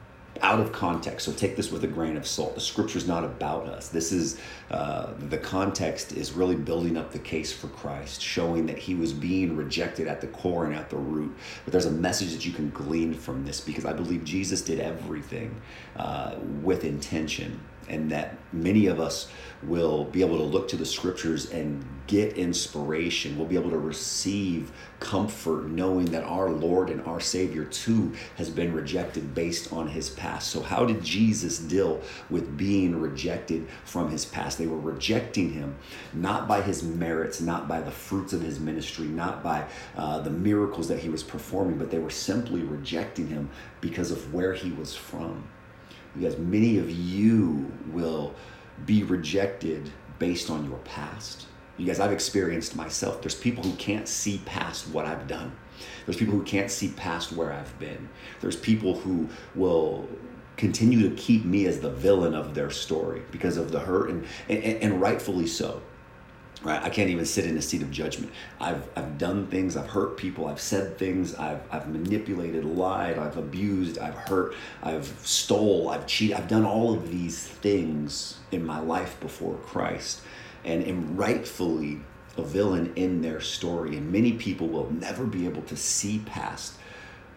out of context, so take this with a grain of salt. The scripture's not about us. This is, the context is really building up the case for Christ, showing that he was being rejected at the core and at the root. But there's a message that you can glean from this, because I believe Jesus did everything with intention. And that many of us will be able to look to the scriptures and get inspiration. We'll be able to receive comfort knowing that our Lord and our Savior too has been rejected based on his past. So how did Jesus deal with being rejected from his past? They were rejecting him not by his merits, not by the fruits of his ministry, not by the miracles that he was performing, but they were simply rejecting him because of where he was from. Because many of you will be rejected based on your past. You guys, I've experienced myself. There's people who can't see past what I've done. There's people who can't see past where I've been. There's people who will continue to keep me as the villain of their story because of the hurt, and rightfully so. Right? I can't even sit in a seat of judgment. I've done things, I've hurt people, I've said things, I've manipulated, lied, I've abused, I've hurt, I've stole, I've cheated, I've done all of these things in my life before Christ, and am rightfully a villain in their story. And many people will never be able to see past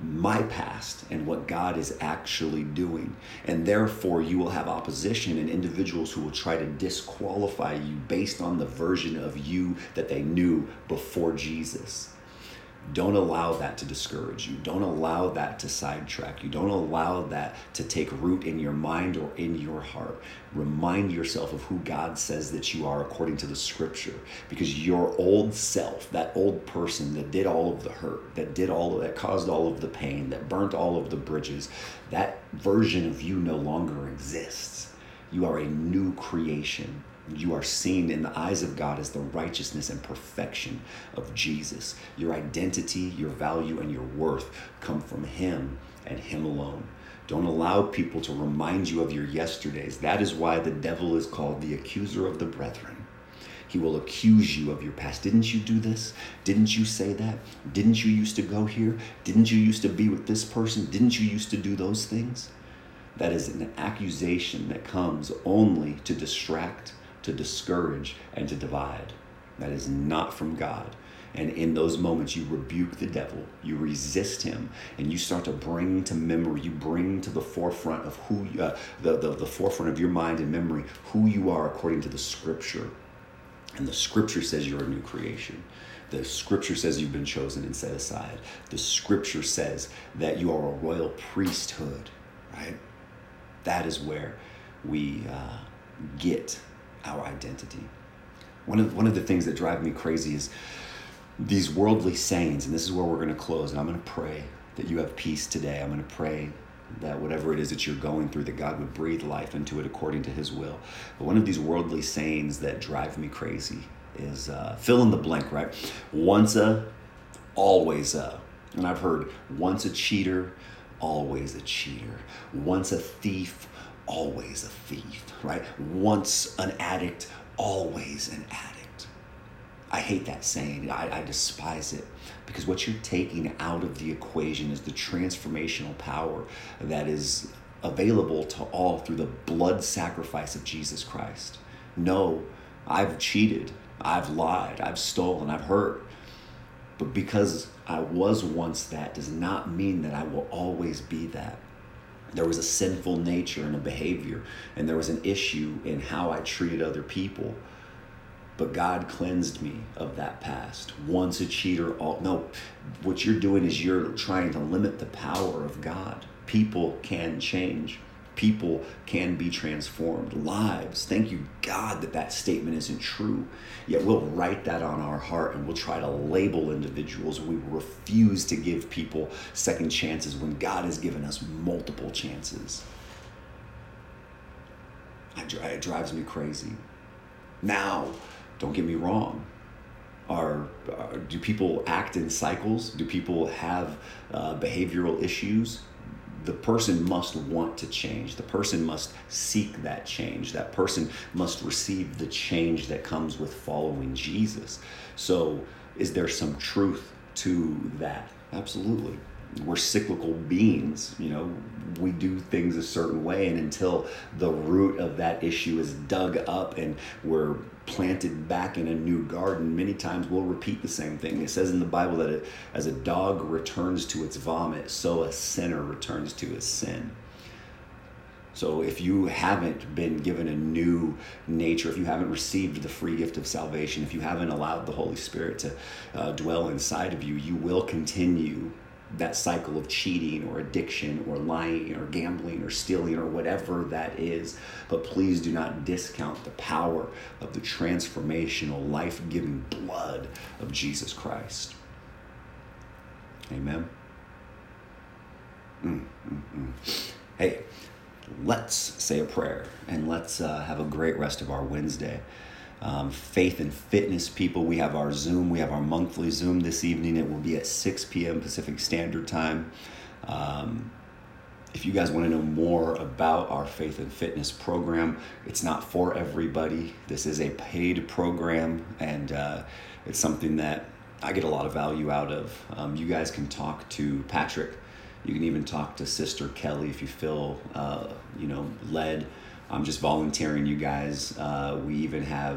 my past and what God is actually doing. And therefore, you will have opposition and individuals who will try to disqualify you based on the version of you that they knew before Jesus. Don't allow that to discourage you. Don't allow that to sidetrack you. Don't allow that to take root in your mind or in your heart. Remind yourself of who God says that you are according to the scripture. Because your old self, that old person that did all of the hurt, that caused all of the pain, that burnt all of the bridges, that version of you no longer exists. You are a new creation. You are seen in the eyes of God as the righteousness and perfection of Jesus. Your identity, your value, and your worth come from Him and Him alone. Don't allow people to remind you of your yesterdays. That is why the devil is called the accuser of the brethren. He will accuse you of your past. Didn't you do this? Didn't you say that? Didn't you used to go here? Didn't you used to be with this person? Didn't you used to do those things? That is an accusation that comes only to distract, to discourage, and to divide. That is not from God. And in those moments, you rebuke the devil, you resist him, and you start to bring to memory, you bring to the forefront of who, the forefront of your mind and memory, who you are according to the scripture. And the scripture says you're a new creation. The scripture says you've been chosen and set aside. The scripture says that you are a royal priesthood, right? That is where we get our identity. One of the things that drive me crazy is these worldly sayings, and this is where we're going to close, and I'm going to pray that you have peace today. I'm going to pray that whatever it is that you're going through, that God would breathe life into it according to His will. But one of these worldly sayings that drive me crazy is fill in the blank, right? Once a, always a. And I've heard once a cheater, always a cheater. Once a thief, always a thief, right? Once an addict, always an addict. I hate that saying. I despise it, because what you're taking out of the equation is the transformational power that is available to all through the blood sacrifice of Jesus Christ. No, I've cheated, I've lied, I've stolen, I've hurt. But because I was once that does not mean that I will always be that. There was a sinful nature and a behavior, and there was an issue in how I treated other people. But God cleansed me of that past. Once a cheater, no, what you're doing is you're trying to limit the power of God. People can change. People can be transformed. Lives, thank you, God, that statement isn't true. Yet we'll write that on our heart, and we'll try to label individuals. We refuse to give people second chances when God has given us multiple chances. It drives me crazy. Now, don't get me wrong. Do people act in cycles? Do people have behavioral issues? The person must want to change. The person must seek that change. That person must receive the change that comes with following Jesus. So is there some truth to that? Absolutely. We're cyclical beings, we do things a certain way, and until the root of that issue is dug up and we're planted back in a new garden, many times we'll repeat the same thing. It says in the Bible that as a dog returns to its vomit, so a sinner returns to his sin. So if you haven't been given a new nature, if you haven't received the free gift of salvation, if you haven't allowed the Holy Spirit to dwell inside of you, you will continue that cycle of cheating or addiction or lying or gambling or stealing or whatever that is. But please do not discount the power of the transformational, life-giving blood of Jesus Christ. Amen. Hey, let's say a prayer, and let's have a great rest of our Wednesday. Faith and Fitness people, we have our Zoom. We have our monthly Zoom this evening. It will be at 6 p.m. Pacific Standard Time. If you guys want to know more about our Faith and Fitness program, it's not for everybody. This is a paid program, and it's something that I get a lot of value out of. You guys can talk to Patrick. You can even talk to Sister Kelly if you feel, led. I'm just volunteering, you guys. We even have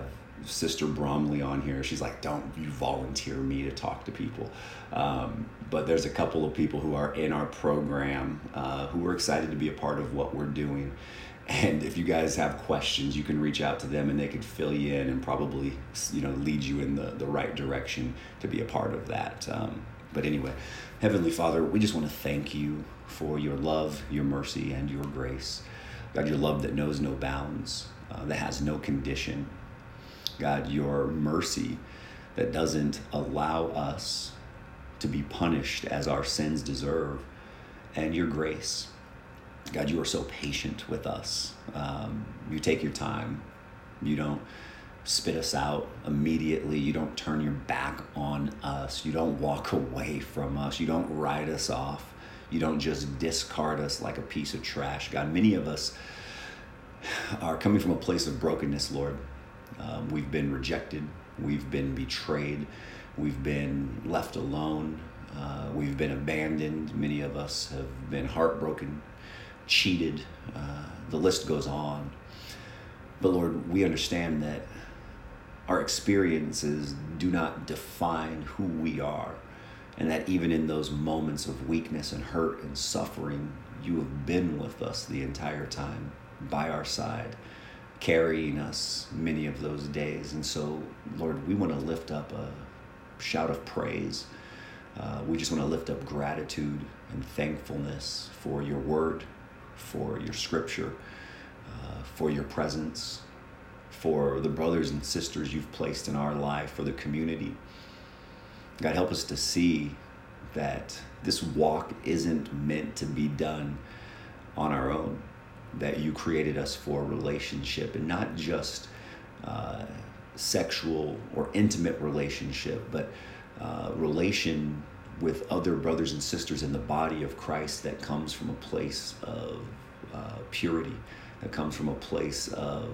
Sister Bromley on here. She's like, don't you volunteer me to talk to people. But there's a couple of people who are in our program who are excited to be a part of what we're doing. And if you guys have questions, you can reach out to them and they can fill you in and probably, lead you in the right direction to be a part of that. But anyway, Heavenly Father, we just want to thank you for your love, your mercy, and your grace. God, your love that knows no bounds, that has no condition. God, your mercy that doesn't allow us to be punished as our sins deserve, and your grace. God, you are so patient with us. You take your time. You don't spit us out immediately. You don't turn your back on us. You don't walk away from us. You don't write us off. You don't just discard us like a piece of trash. God, many of us are coming from a place of brokenness, Lord. We've been rejected. We've been betrayed. We've been left alone. We've been abandoned. Many of us have been heartbroken, cheated. The list goes on. But Lord, we understand that our experiences do not define who we are, and that even in those moments of weakness and hurt and suffering, you have been with us the entire time, by our side, carrying us many of those days. And so, Lord, we want to lift up a shout of praise. We just want to lift up gratitude and thankfulness for your word, for your scripture, for your presence, for the brothers and sisters you've placed in our life, for the community. God, help us to see that this walk isn't meant to be done on our own, that you created us for relationship, and not just sexual or intimate relationship, but relation with other brothers and sisters in the body of Christ that comes from a place of purity, that comes from a place of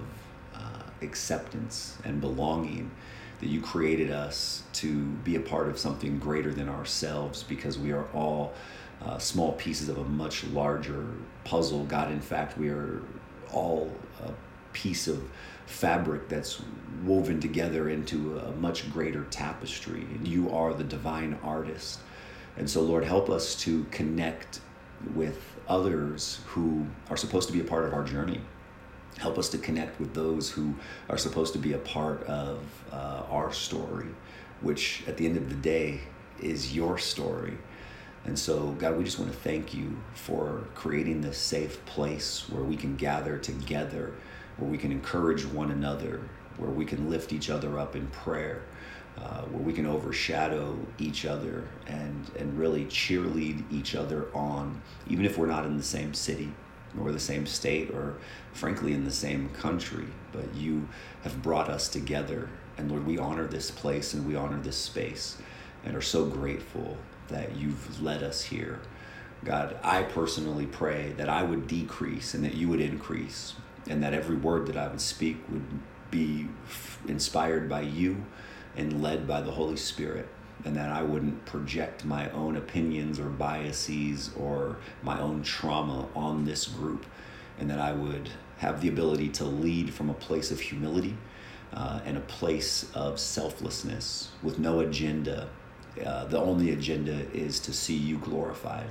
acceptance and belonging, that you created us to be a part of something greater than ourselves, because we are all small pieces of a much larger puzzle. God, in fact, we are all a piece of fabric that's woven together into a much greater tapestry, and you are the divine artist. And so, Lord, help us to connect with others who are supposed to be a part of our journey. Help us to connect with those who are supposed to be a part of our story, which at the end of the day is your story. And so, God, we just want to thank you for creating this safe place where we can gather together, where we can encourage one another, where we can lift each other up in prayer, where we can overshadow each other and really cheerlead each other on, even if we're not in the same city or the same state or frankly in the same country. But you have brought us together, and Lord, we honor this place and we honor this space and are so grateful that you've led us here. God, I personally pray that I would decrease and that you would increase, and that every word that I would speak would be inspired by you and led by the Holy Spirit, and that I wouldn't project my own opinions or biases or my own trauma on this group, and that I would have the ability to lead from a place of humility and a place of selflessness with no agenda. The only agenda is to see you glorified,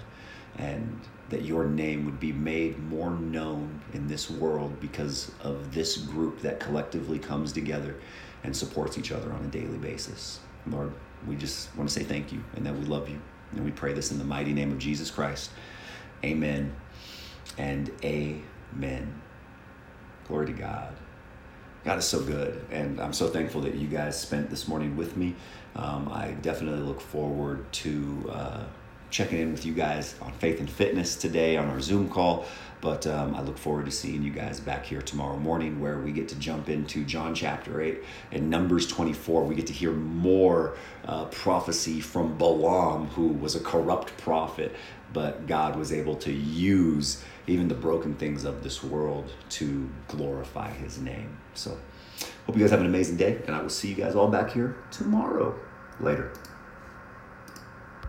and that your name would be made more known in this world because of this group that collectively comes together and supports each other on a daily basis. Lord, we just want to say thank you, and that we love you. And we pray this in the mighty name of Jesus Christ. Amen and amen. Glory to God. God is so good, and I'm so thankful that you guys spent this morning with me. I definitely look forward to checking in with you guys on Faith and Fitness today on our Zoom call, but I look forward to seeing you guys back here tomorrow morning, where we get to jump into John chapter 8 and Numbers 24. We get to hear more prophecy from Balaam, who was a corrupt prophet, but God was able to use even the broken things of this world to glorify his name. So hope you guys have an amazing day, and I will see you guys all back here tomorrow. Later.